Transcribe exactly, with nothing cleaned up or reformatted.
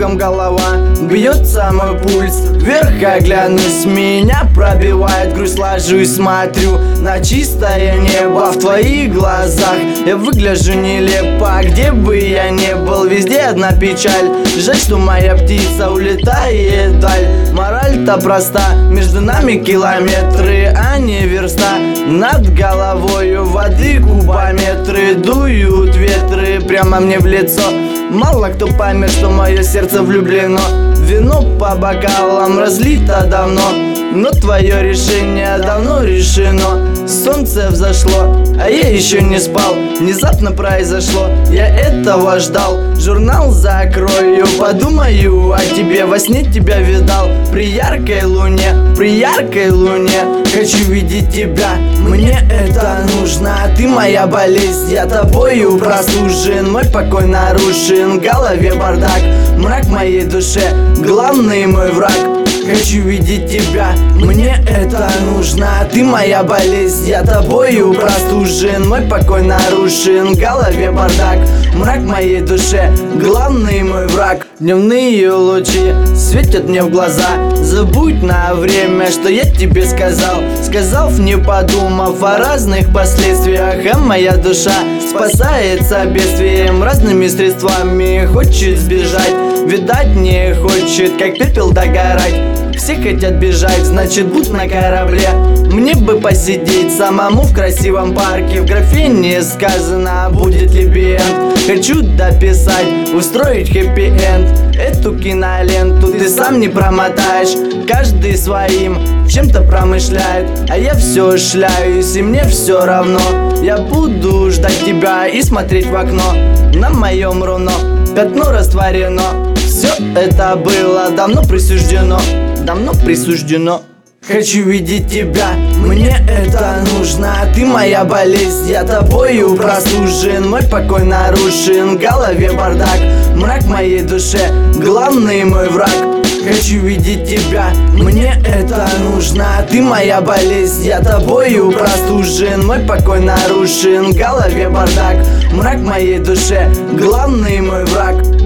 кругом голова, бьется мой пульс. Вверх оглянусь, меня пробивает грусть. Ложусь, смотрю на чистое небо. В твоих глазах я выгляжу нелепо. Где бы я ни был, везде одна печаль. Жаль, что моя птица улетает вдаль. Мораль-то проста, между нами километры, а не верста. Над головою воды кубометры. Дуют ветры прямо мне в лицо. Мало кто поймет, что мое сердце влюблено. Вино по бокалам разлито давно, но твое решение давно решено. Солнце взошло, а я еще не спал. Внезапно произошло, я этого ждал. Журнал закрою, подумаю о тебе. Во сне тебя видал при яркой луне, при яркой луне. Хочу видеть тебя, мне это нужно. Ты моя болезнь, я тобою простужен. Мой покой нарушен, в голове бардак. Мрак в моей душе, главный мой враг. Хочу видеть тебя, мне это нужно. Ты моя болезнь, я тобою простужен. Мой покой нарушен, в голове бардак. Мрак в моей душе, главный мой враг. Дневные лучи светят мне в глаза. Забудь на время, что я тебе сказал. Сказал, не подумав о разных последствиях. А моя душа спасается бедствием. Разными средствами хочет сбежать. Видать не хочет, как пепел догорать. Все хотят бежать, значит будь на корабле. Мне бы посидеть самому в красивом парке. В графе не сказано, будет ли би-энд. Хочу дописать, устроить хэппи-энд. Эту киноленту ты сам не промотаешь. Каждый своим чем-то промышляет, а я все шляюсь, и мне все равно. Я буду ждать тебя и смотреть в окно. На моем руно пятно растворено. Все это было давно присуждено, давно присуждено. Хочу видеть тебя, мне это нужно. Ты моя болезнь, я тобою простужен. Мой покой нарушен, в голове бардак. Мрак в моей душе, главный мой враг. Хочу видеть тебя, мне это нужно. Ты моя болезнь, я тобою простужен. Мой покой нарушен, в голове бардак. Мрак в моей душе, главный мой враг.